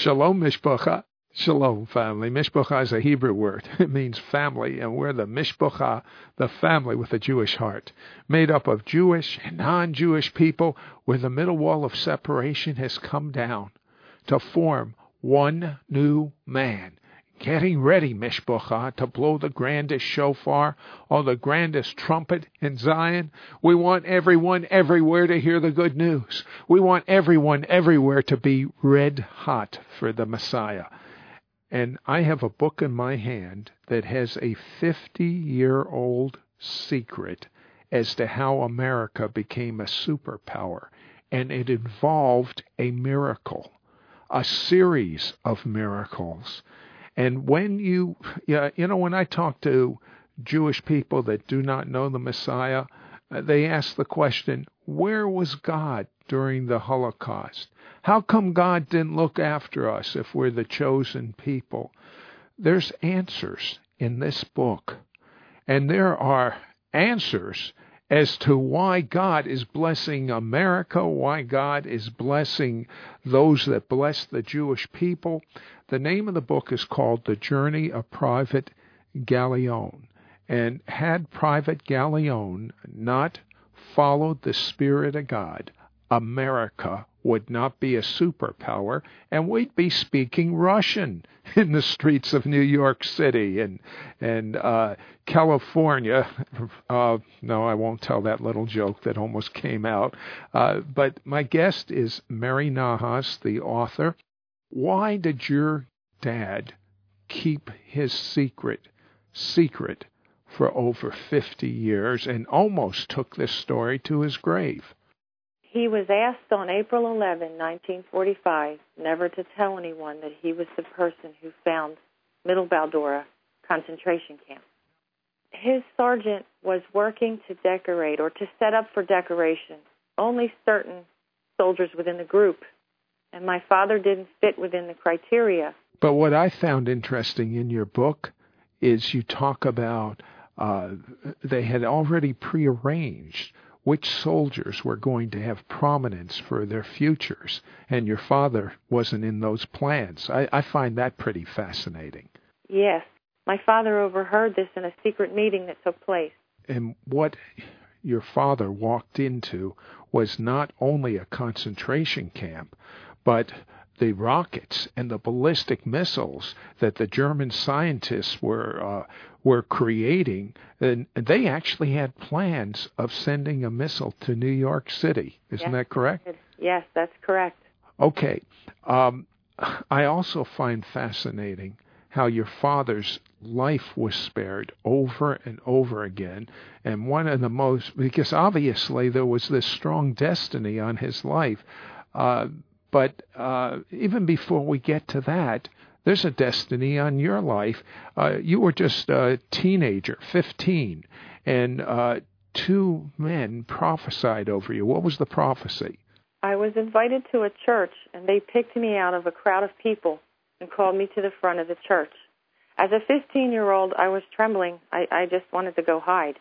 Shalom, Mishpacha. Shalom, family. Mishpacha is a Hebrew word. It means family, and we're the Mishpacha, the family with a Jewish heart, made up of Jewish and non-Jewish people, where the middle wall of separation has come down to form one new man. Getting ready, Mishpacha, to blow the grandest shofar or the grandest trumpet in Zion. We want everyone everywhere to hear the good news. We want everyone everywhere to be red hot for the Messiah. And I have a book in my hand that has a 50-year-old secret as to how America became a superpower. And it involved a miracle, a series of miracles. And when when I talk to Jewish people that do not know the Messiah, they ask the question, where was God during the Holocaust? How come God didn't look after us if we're the chosen people? There's answers in this book. And there are answers as to why God is blessing America, why God is blessing those that bless the Jewish people. The name of the book is called The Journey of Private Galleon. And had Private Galleon not followed the Spirit of God, America would not be a superpower, and we'd be speaking Russian in the streets of New York City and California. No, I won't tell that little joke that almost came out. But my guest is Mary Nahas, the author. Why did your dad keep his secret for over 50 years and almost took this story to his grave? He was asked on April 11, 1945, never to tell anyone that he was the person who found Middle Baldura concentration camp. His sergeant was working to decorate or to set up for decoration only certain soldiers within the group, and my father didn't fit within the criteria. But what I found interesting in your book is you talk about they had already prearranged which soldiers were going to have prominence for their futures, and your father wasn't in those plans. I find that pretty fascinating. Yes. My father overheard this in a secret meeting that took place. And what your father walked into was not only a concentration camp, but the rockets and the ballistic missiles that the German scientists were creating, and they actually had plans of sending a missile to New York City. Isn't that correct? Yes, that's correct. Okay. I also find fascinating how your father's life was spared over and over again, and one of the most, because obviously there was this strong destiny on his life, but even before we get to that, there's a destiny on your life. You were just a teenager, 15, and two men prophesied over you. What was the prophecy? I was invited to a church, and they picked me out of a crowd of people and called me to the front of the church. As a 15-year-old, I was trembling. I just wanted to go hide.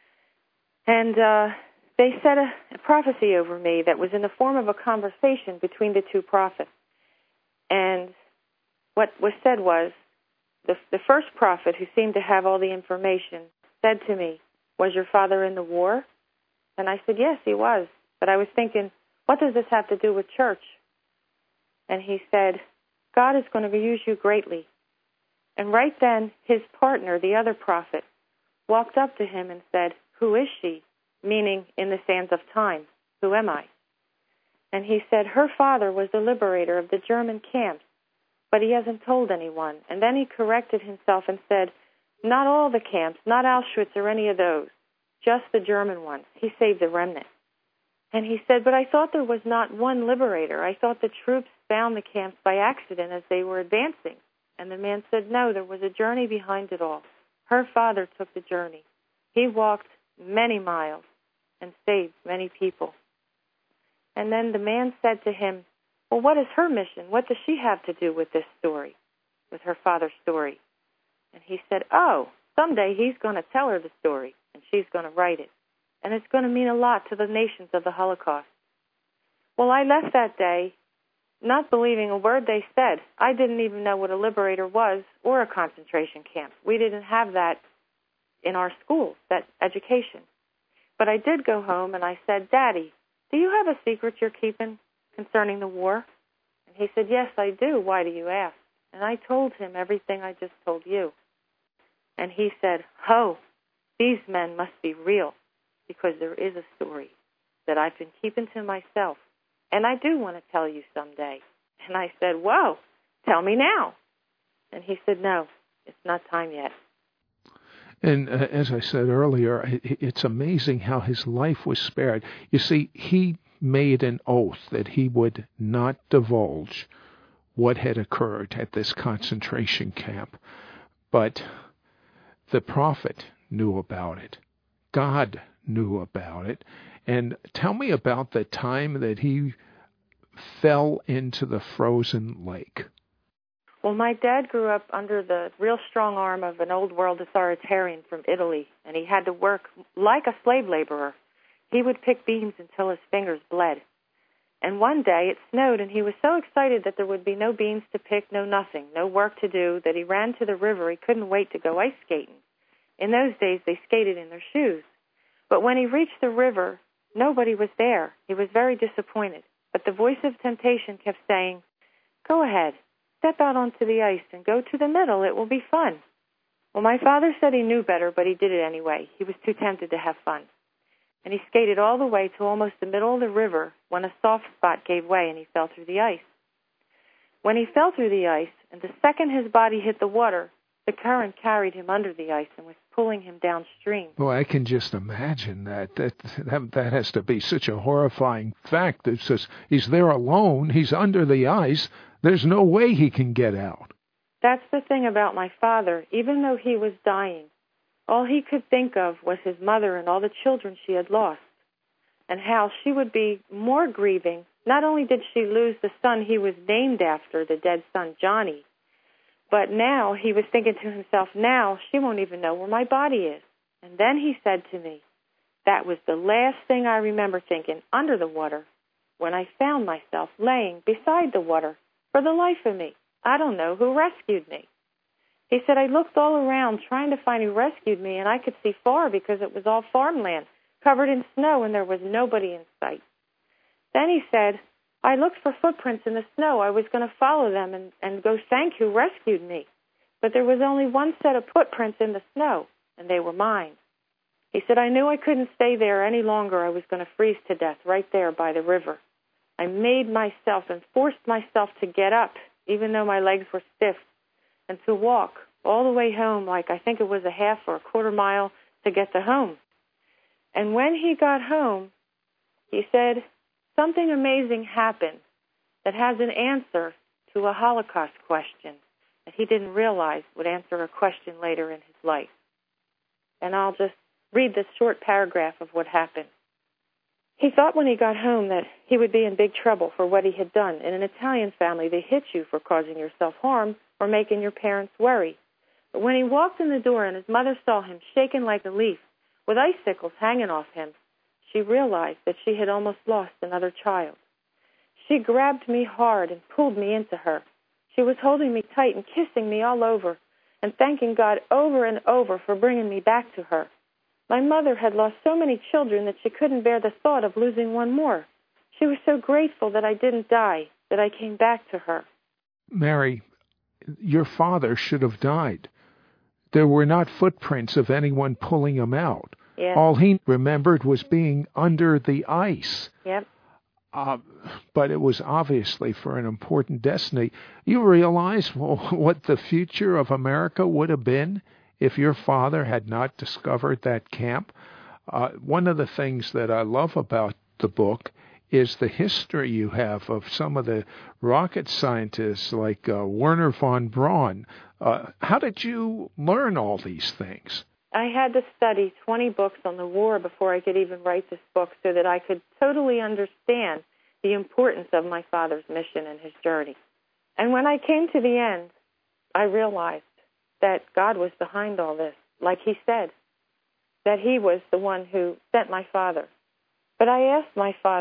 And they said a prophecy over me that was in the form of a conversation between the two prophets. And what was said was, the first prophet, who seemed to have all the information, said to me, "Was your father in the war?" And I said, "Yes, he was." But I was thinking, what does this have to do with church? And he said, "God is going to use you greatly." And right then, his partner, the other prophet, walked up to him and said, "Who is she?" Meaning, in the sands of time, who am I? And he said, "Her father was the liberator of the German camps, but he hasn't told anyone." And then he corrected himself and said, "Not all the camps, not Auschwitz or any of those, just the German ones. He saved the remnant." And he said, "But I thought there was not one liberator. I thought the troops found the camps by accident as they were advancing." And the man said, "No, there was a journey behind it all. Her father took the journey. He walked many miles and saved many people." And then the man said to him, "Well, what is her mission? What does she have to do with this story, with her father's story?" And he said, "Oh, someday he's going to tell her the story, and she's going to write it. And it's going to mean a lot to the nations of the Holocaust." Well, I left that day not believing a word they said. I didn't even know what a liberator was or a concentration camp. We didn't have that in our schools, that education. But I did go home and I said, Daddy, do you have a secret you're keeping concerning the war? And he said, yes, I do. Why do you ask? And I told him everything I just told you. And he said, oh, these men must be real, because there is a story that I've been keeping to myself, and I do want to tell you someday. And I said, whoa, tell me now. And he said, no, it's not time yet. And as I said earlier, it's amazing how his life was spared. You see, he made an oath that he would not divulge what had occurred at this concentration camp. But the prophet knew about it. God knew about it. And tell me about the time that he fell into the frozen lake. Well, my dad grew up under the real strong arm of an old world authoritarian from Italy, and he had to work like a slave laborer. He would pick beans until his fingers bled. And one day it snowed, and he was so excited that there would be no beans to pick, no nothing, no work to do, that he ran to the river. He couldn't wait to go ice skating. In those days, they skated in their shoes. But when he reached the river, nobody was there. He was very disappointed. But the voice of temptation kept saying, go ahead, step out onto the ice and go to the middle. It will be fun. Well, my father said he knew better, but he did it anyway. He was too tempted to have fun. And he skated all the way to almost the middle of the river when a soft spot gave way and he fell through the ice. When he fell through the ice, and the second his body hit the water, the current carried him under the ice and was pulling him downstream. Well, I can just imagine that. That has to be such a horrifying fact. It's just, he's there alone. He's under the ice. There's no way he can get out. That's the thing about my father. Even though he was dying, all he could think of was his mother and all the children she had lost, and how she would be more grieving. Not only did she lose the son he was named after, the dead son Johnny, but now he was thinking to himself, now she won't even know where my body is. And then he said to me, that was the last thing I remember thinking under the water, when I found myself laying beside the water for the life of me. I don't know who rescued me. He said, I looked all around trying to find who rescued me, and I could see far because it was all farmland, covered in snow, and there was nobody in sight. Then he said, I looked for footprints in the snow. I was going to follow them and go thank who rescued me. But there was only one set of footprints in the snow, and they were mine. He said, I knew I couldn't stay there any longer. I was going to freeze to death right there by the river. I made myself and forced myself to get up, even though my legs were stiff, and to walk all the way home, like I think it was a half or a quarter mile to get to home. And when he got home, he said, something amazing happened that has an answer to a Holocaust question that he didn't realize would answer a question later in his life. And I'll just read this short paragraph of what happened. He thought when he got home that he would be in big trouble for what he had done. In an Italian family, they hit you for causing yourself harm or making your parents worry. But when he walked in the door and his mother saw him shaking like a leaf, with icicles hanging off him, she realized that she had almost lost another child. She grabbed me hard and pulled me into her. She was holding me tight and kissing me all over and thanking God over and over for bringing me back to her. My mother had lost so many children that she couldn't bear the thought of losing one more. She was so grateful that I didn't die, that I came back to her. Mary, your father should have died. There were not footprints of anyone pulling him out. Yes. All he remembered was being under the ice. Yep. But it was obviously for an important destiny. You realize what the future of America would have been if your father had not discovered that camp? One of the things that I love about the book is the history you have of some of the rocket scientists like Wernher von Braun. How did you learn all these things? I had to study 20 books on the war before I could even write this book so that I could totally understand the importance of my father's mission and his journey. And when I came to the end, I realized that God was behind all this, like he said, that he was the one who sent my father. But I asked my father,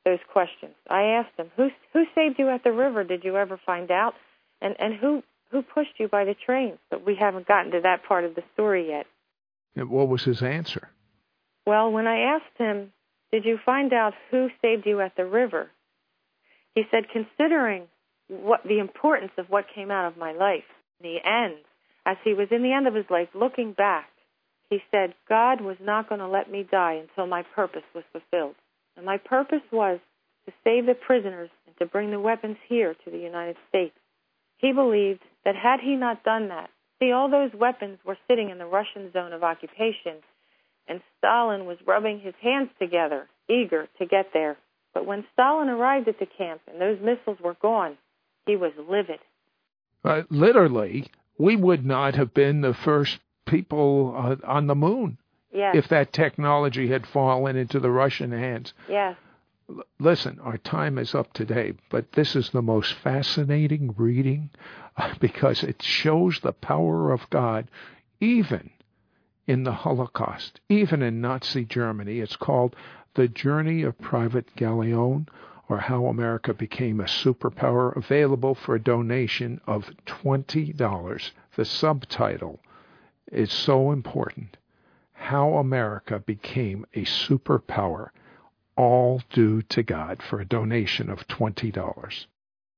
those questions. I asked him, who saved you at the river? Did you ever find out? And who pushed you by the trains? But we haven't gotten to that part of the story yet. And what was his answer? Well, when I asked him, did you find out who saved you at the river? He said, considering the importance of what came out of my life, the end, as he was in the end of his life, looking back, he said, God was not going to let me die until my purpose was fulfilled. And my purpose was to save the prisoners and to bring the weapons here to the United States. He believed that had he not done that, see, all those weapons were sitting in the Russian zone of occupation, and Stalin was rubbing his hands together, eager to get there. But when Stalin arrived at the camp and those missiles were gone, he was livid. Literally, we would not have been the first people on the moon if that technology had fallen into the Russian hands. Yes. Listen, our time is up today, but this is the most fascinating reading because it shows the power of God even in the Holocaust, even in Nazi Germany. It's called The Journey of Private Galleon, or How America Became a Superpower, available for a donation of $20. The subtitle is so important. How America Became a Superpower, all due to God, for a donation of $20.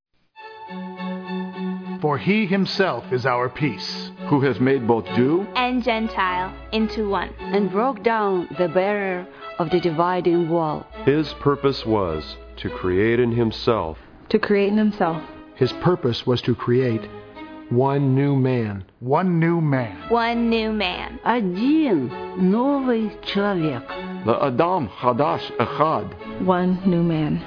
For he himself is our peace, who has made both Jew and Gentile into one, and broke down the barrier of the dividing wall. His purpose was to create in himself. His purpose was to create one new man. One new man. One new man. Один новый человек. L'Adam Chadash Echad. One new man.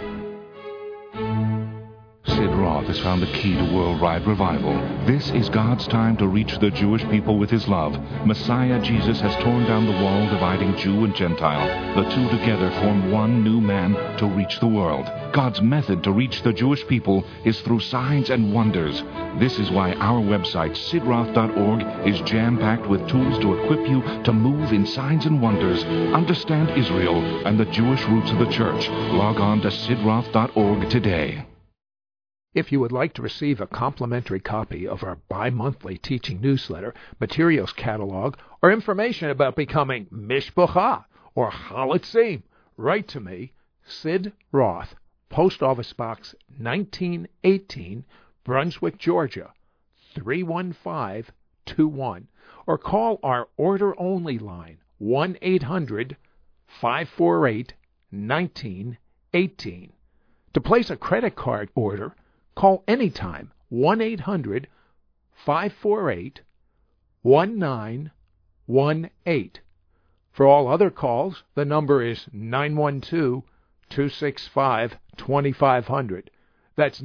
Sid Roth has found the key to worldwide revival. This is God's time to reach the Jewish people with his love. Messiah Jesus has torn down the wall dividing Jew and Gentile. The two together form one new man to reach the world. God's method to reach the Jewish people is through signs and wonders. This is why our website, sidroth.org, is jam-packed with tools to equip you to move in signs and wonders, understand Israel and the Jewish roots of the church. Log on to sidroth.org today. If you would like to receive a complimentary copy of our bi-monthly teaching newsletter, materials catalog, or information about becoming Mishpacha or Chalitzim, write to me, Sid Roth, Post Office Box 1918, Brunswick, Georgia, 31521, or call our order-only line, 1-800-548-1918. To place a credit card order, call anytime, 1-800-548-1918. For all other calls, the number is 912-265-2500. That's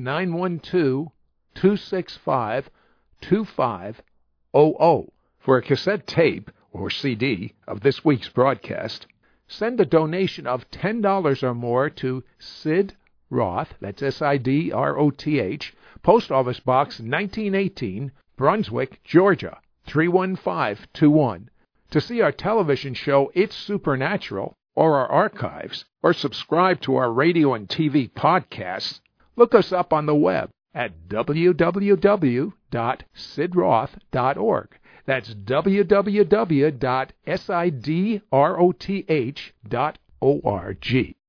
912-265-2500. For a cassette tape or CD of this week's broadcast, send a donation of $10 or more to Sid Roth, that's SIDROTH, Post Office Box 1918, Brunswick, Georgia, 31521. To see our television show It's Supernatural, or our archives, or subscribe to our radio and TV podcasts, look us up on the web at www.sidroth.org. That's www.sidroth.org.